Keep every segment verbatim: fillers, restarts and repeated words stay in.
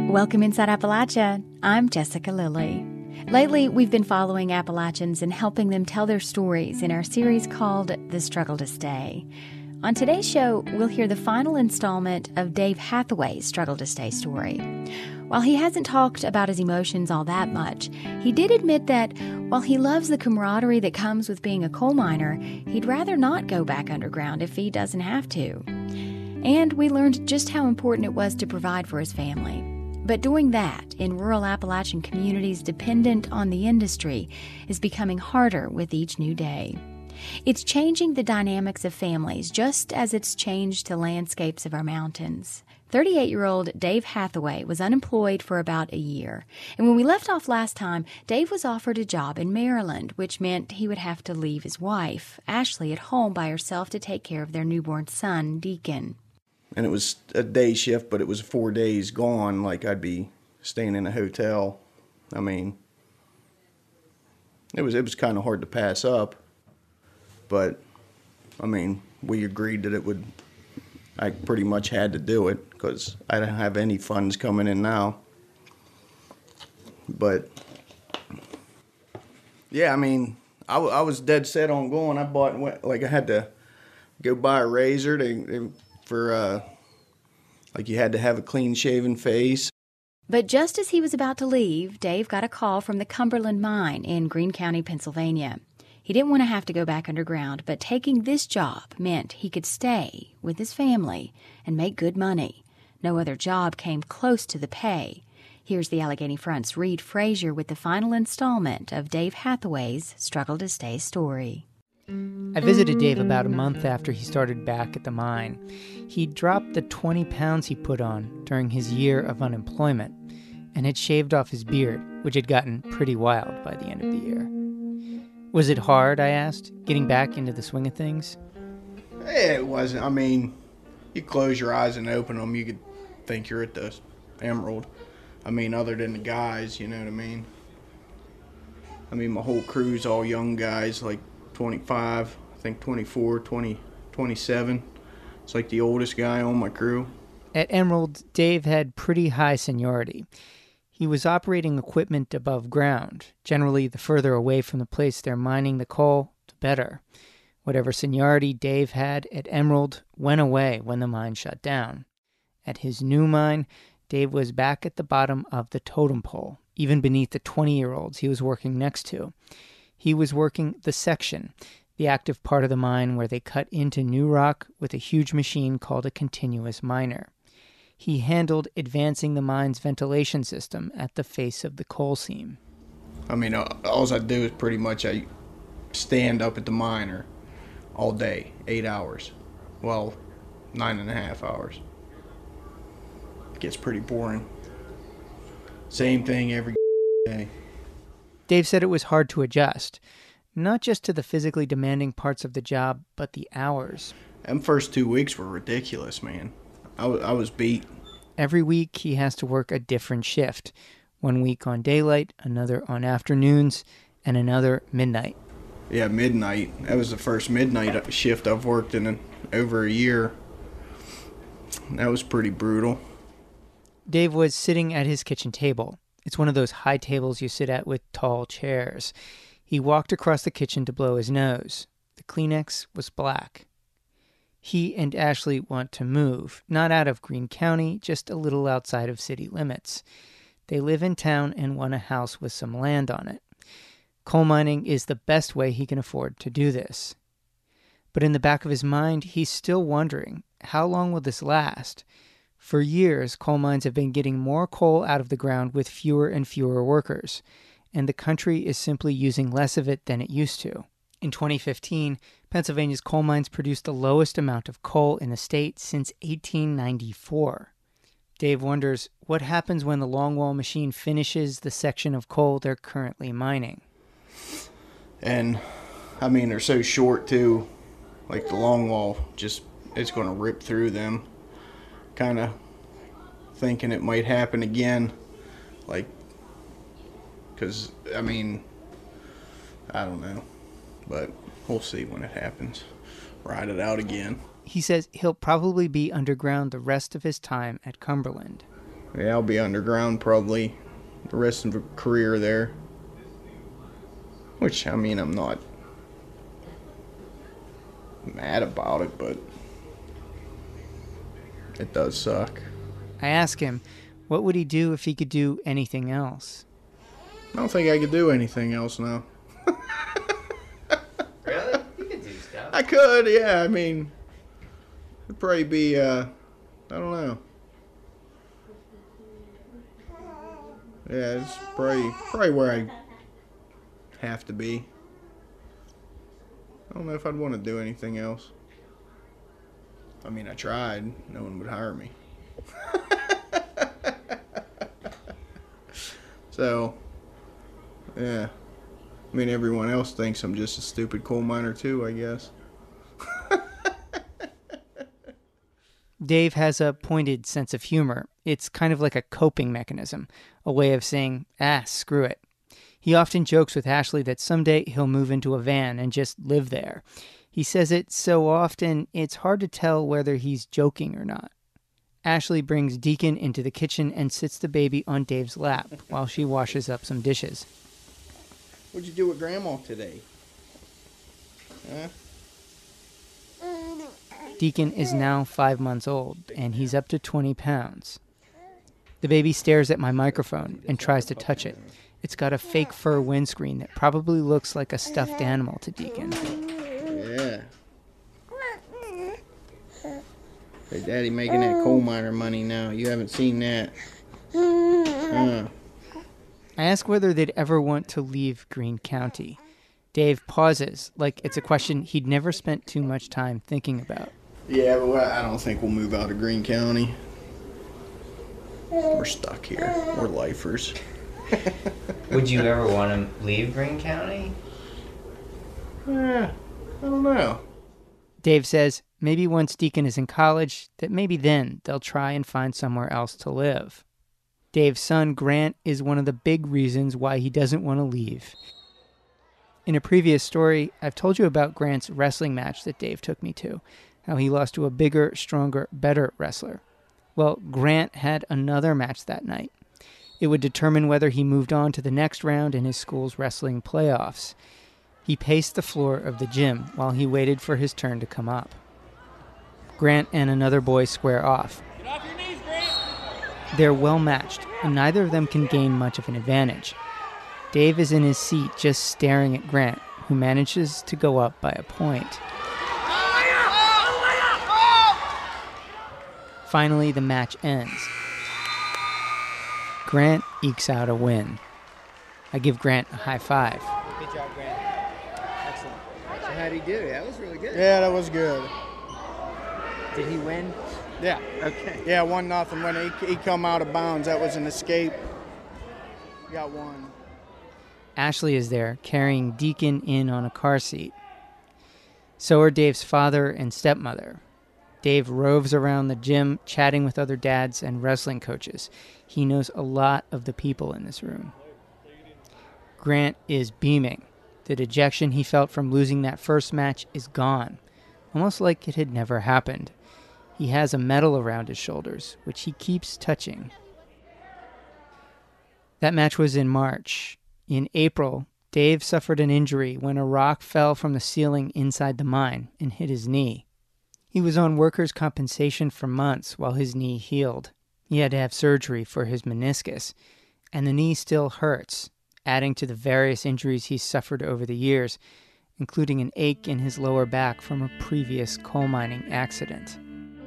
Welcome Inside Appalachia. I'm Jessica Lilly. Lately, we've been following Appalachians and helping them tell their stories in our series called The Struggle to Stay. On today's show, we'll hear the final installment of Dave Hathaway's Struggle to Stay story. While he hasn't talked about his emotions all that much, he did admit that while he loves the camaraderie that comes with being a coal miner, he'd rather not go back underground if he doesn't have to. And we learned just how important it was to provide for his family. But doing that in rural Appalachian communities dependent on the industry is becoming harder with each new day. It's changing the dynamics of families just as it's changed the landscapes of our mountains. thirty-eight-year-old Dave Hathaway was unemployed for about a year. And when we left off last time, Dave was offered a job in Maryland, which meant he would have to leave his wife, Ashley, at home by herself to take care of their newborn son, Deacon. And it was a day shift, but it was four days gone. Like, I'd be staying in a hotel. I mean, it was it was kind of hard to pass up. But, I mean, we agreed that it would, I pretty much had to do it because I don't have any funds coming in now. But, yeah, I mean, I, w- I was dead set on going. I bought, like, I had to go buy a razor to... to for, uh, like you had to have a clean-shaven face. But just as he was about to leave, Dave got a call from the Cumberland Mine in Greene County, Pennsylvania. He didn't want to have to go back underground, but taking this job meant he could stay with his family and make good money. No other job came close to the pay. Here's the Allegheny Front's Reed Frazier with the final installment of Dave Hathaway's Struggle to Stay story. I visited Dave about a month after he started back at the mine. He'd dropped the twenty pounds he put on during his year of unemployment and had shaved off his beard, which had gotten pretty wild by the end of the year. Was it hard, I asked, getting back into the swing of things? It wasn't. I mean, you close your eyes and open them, you could think you're at the Emerald. I mean, other than the guys, you know what I mean? I mean, my whole crew's all young guys, like twenty-five, I think twenty-four, twenty, twenty-seven. It's like the oldest guy on my crew. At Emerald, Dave had pretty high seniority. He was operating equipment above ground. Generally, the further away from the place they're mining the coal, the better. Whatever seniority Dave had at Emerald went away when the mine shut down. At his new mine, Dave was back at the bottom of the totem pole, even beneath the twenty-year-olds he was working next to. He was working the section, the active part of the mine where they cut into new rock with a huge machine called a continuous miner. He handled advancing the mine's ventilation system at the face of the coal seam. I mean, all I do is pretty much I stand up at the miner all day, eight hours. Well, nine and a half hours. It gets pretty boring. Same thing every day. Dave said it was hard to adjust, not just to the physically demanding parts of the job, but the hours. Them first two weeks were ridiculous, man. I, w- I was beat. Every week he has to work a different shift. One week on daylight, another on afternoons, and another midnight. Yeah, midnight. That was the first midnight shift I've worked in an, over a year. That was pretty brutal. Dave was sitting at his kitchen table. It's one of those high tables you sit at with tall chairs. He walked across the kitchen to blow his nose. The Kleenex was black. He and Ashley want to move, not out of Greene County, just a little outside of city limits. They live in town and want a house with some land on it. Coal mining is the best way he can afford to do this. But in the back of his mind, he's still wondering, how long will this last? For years, coal mines have been getting more coal out of the ground with fewer and fewer workers, and the country is simply using less of it than it used to. In twenty fifteen, Pennsylvania's coal mines produced the lowest amount of coal in the state since eighteen ninety-four. Dave wonders what happens when the longwall machine finishes the section of coal they're currently mining. And, I mean, they're so short, too. Like, the longwall, just, it's going to rip through them. Kind of thinking it might happen again, like, because, I mean, I don't know, but we'll see when it happens. Ride it out again. He says he'll probably be underground the rest of his time at Cumberland. Yeah, I'll be underground probably the rest of the career there. Which, I mean, I'm not mad about it, but it does suck. I ask him, what would he do if he could do anything else? I don't think I could do anything else now. Really? You could do stuff. I could, yeah. I mean, it'd probably be, uh, I don't know. Yeah, it's probably, probably where I have to be. I don't know if I'd want to do anything else. I mean, I tried. No one would hire me. So, yeah. I mean, everyone else thinks I'm just a stupid coal miner too, I guess. Dave has a pointed sense of humor. It's kind of like a coping mechanism, a way of saying, ah, screw it. He often jokes with Ashley that someday he'll move into a van and just live there. He says it so often, it's hard to tell whether he's joking or not. Ashley brings Deacon into the kitchen and sits the baby on Dave's lap while she washes up some dishes. What'd you do with Grandma today? Huh? Deacon is now five months old, and he's up to twenty pounds. The baby stares at my microphone and tries to touch it. It's got a fake fur windscreen that probably looks like a stuffed animal to Deacon. Yeah. Hey, Daddy making that coal miner money now. You haven't seen that. Huh. I ask whether they'd ever want to leave Greene County. Dave pauses, like it's a question he'd never spent too much time thinking about. Yeah, but I don't think we'll move out of Greene County. We're stuck here. We're lifers. Would you ever want to leave Greene County? Yeah, I don't know. Dave says maybe once Deacon is in college, that maybe then they'll try and find somewhere else to live. Dave's son, Grant, is one of the big reasons why he doesn't want to leave. In a previous story, I've told you about Grant's wrestling match that Dave took me to, how he lost to a bigger, stronger, better wrestler. Well, Grant had another match that night. It would determine whether he moved on to the next round in his school's wrestling playoffs. He paced the floor of the gym while he waited for his turn to come up. Grant and another boy square off. Get off your knees, Grant! They're well matched, and neither of them can gain much of an advantage. Dave is in his seat just staring at Grant, who manages to go up by a point. Finally, the match ends. Grant ekes out a win. I give Grant a high five. Good job, Grant. Excellent. So how'd he do? That was really good. Yeah, that was good. Did he win? Yeah. Okay. Yeah, one nothing. When he, he come out of bounds, that was an escape. Got one. Ashley is there, carrying Deacon in on a car seat. So are Dave's father and stepmother. Dave roves around the gym, chatting with other dads and wrestling coaches. He knows a lot of the people in this room. Grant is beaming. The dejection he felt from losing that first match is gone, almost like it had never happened. He has a medal around his shoulders, which he keeps touching. That match was in March. In April, Dave suffered an injury when a rock fell from the ceiling inside the mine and hit his knee. He was on workers' compensation for months while his knee healed. He had to have surgery for his meniscus, and the knee still hurts, adding to the various injuries he's suffered over the years, including an ache in his lower back from a previous coal mining accident.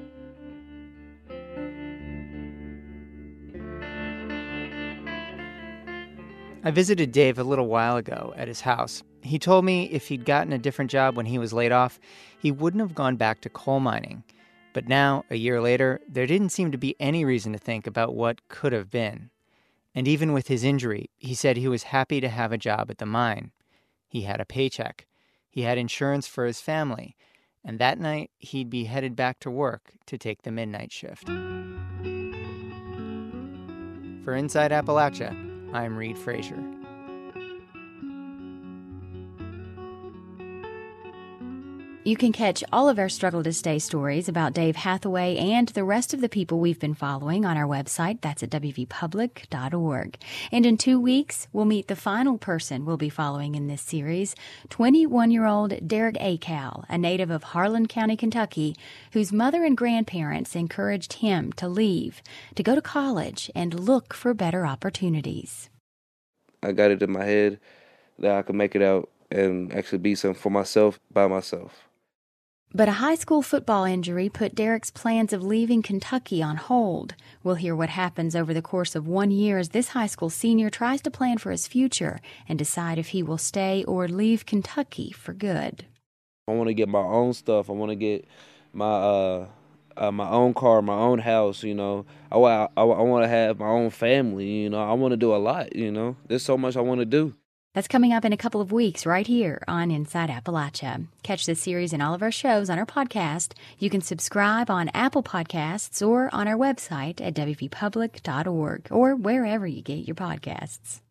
I visited Dave a little while ago at his house. He told me if he'd gotten a different job when he was laid off, he wouldn't have gone back to coal mining. But now, a year later, there didn't seem to be any reason to think about what could have been. And even with his injury, he said he was happy to have a job at the mine. He had a paycheck. He had insurance for his family. And that night, he'd be headed back to work to take the midnight shift. For Inside Appalachia, I'm Reed Frazier. You can catch all of our Struggle to Stay stories about Dave Hathaway and the rest of the people we've been following on our website. That's at w v public dot org. And in two weeks, we'll meet the final person we'll be following in this series, twenty-one-year-old Derek Acal, a native of Harlan County, Kentucky, whose mother and grandparents encouraged him to leave, to go to college and look for better opportunities. I got it in my head that I could make it out and actually be something for myself by myself. But a high school football injury put Derek's plans of leaving Kentucky on hold. We'll hear what happens over the course of one year as this high school senior tries to plan for his future and decide if he will stay or leave Kentucky for good. I want to get my own stuff. I want to get my uh, uh, my own car, my own house, you know. I, I, I want to have my own family, you know. I want to do a lot, you know. There's so much I want to do. That's coming up in a couple of weeks right here on Inside Appalachia. Catch this series and all of our shows on our podcast. You can subscribe on Apple Podcasts or on our website at w v public dot org or wherever you get your podcasts.